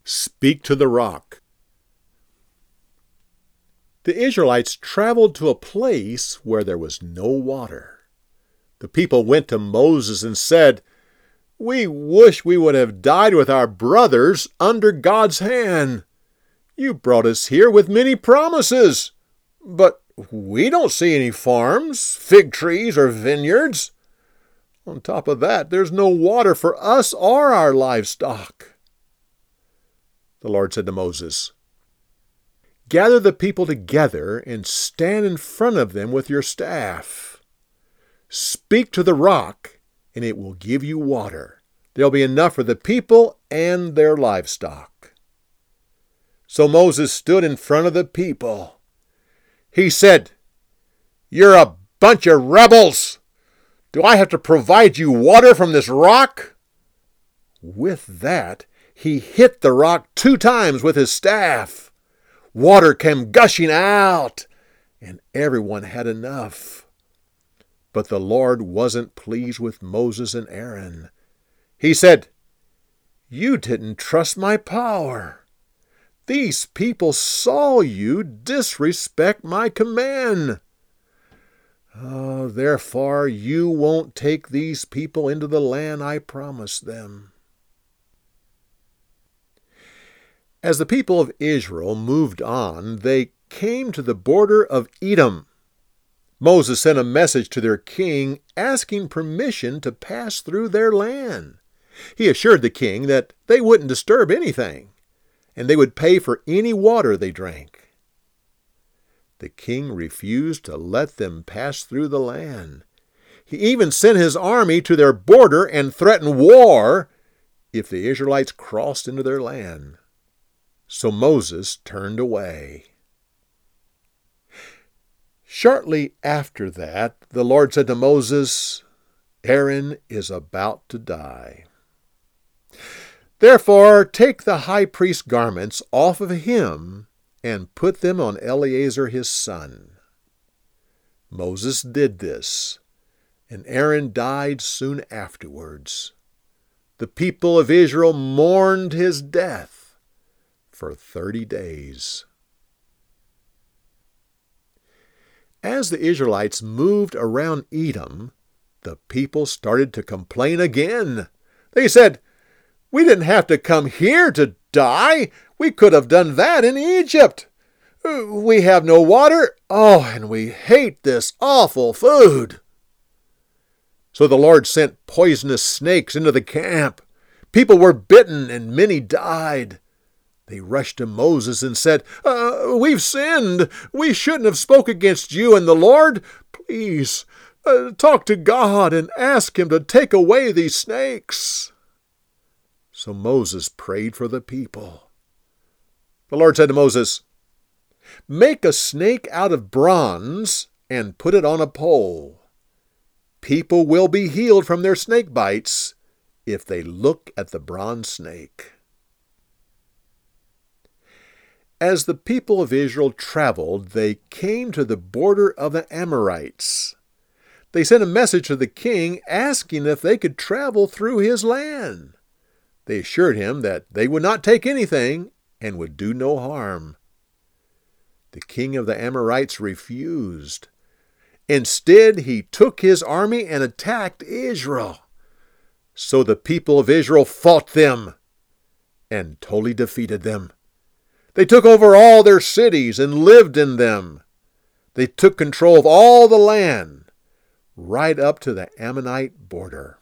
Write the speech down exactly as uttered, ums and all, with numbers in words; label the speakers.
Speaker 1: Speak to the rock. The Israelites traveled to a place where there was no water. The people went to Moses and said, "We wish we would have died with our brothers under God's hand. You brought us here with many promises, but we don't see any farms, fig trees, or vineyards. On top of that, there's no water for us or our livestock." The Lord said to Moses, "Gather the people together and stand in front of them with your staff. Speak to the rock, and it will give you water. There'll be enough for the people and their livestock." So Moses stood in front of the people. He said, "You're a bunch of rebels! Do I have to provide you water from this rock?" With that, he hit the rock two times with his staff. Water came gushing out, and everyone had enough. But the Lord wasn't pleased with Moses and Aaron. He said, "You didn't trust my power. These people saw you disrespect my command. Oh, therefore you won't take these people into the land I promised them." As the people of Israel moved on, they came to the border of Edom. Moses sent a message to their king asking permission to pass through their land. He assured the king that they wouldn't disturb anything, and they would pay for any water they drank. The king refused to let them pass through the land. He even sent his army to their border and threatened war if the Israelites crossed into their land. So Moses turned away. Shortly after that, the Lord said to Moses, "Aaron is about to die. Therefore, take the high priest's garments off of him and put them on Eleazar his son." Moses did this, and Aaron died soon afterwards. The people of Israel mourned his death for thirty days. As the Israelites moved around Edom, the people started to complain again. They said, "We didn't have to come here to die. We could have done that in Egypt. We have no water. Oh, and we hate this awful food." So the Lord sent poisonous snakes into the camp. People were bitten and many died. They rushed to Moses and said, uh, "We've sinned. We shouldn't have spoke against you and the Lord. Please, uh, talk to God and ask him to take away these snakes." So Moses prayed for the people. The Lord said to Moses, "Make a snake out of bronze and put it on a pole. People will be healed from their snake bites if they look at the bronze snake." As the people of Israel traveled, they came to the border of the Amorites. They sent a message to the king asking if they could travel through his land. They assured him that they would not take anything and would do no harm. The king of the Amorites refused. Instead, he took his army and attacked Israel. So the people of Israel fought them and totally defeated them. They took over all their cities and lived in them. They took control of all the land, right up to the Ammonite border.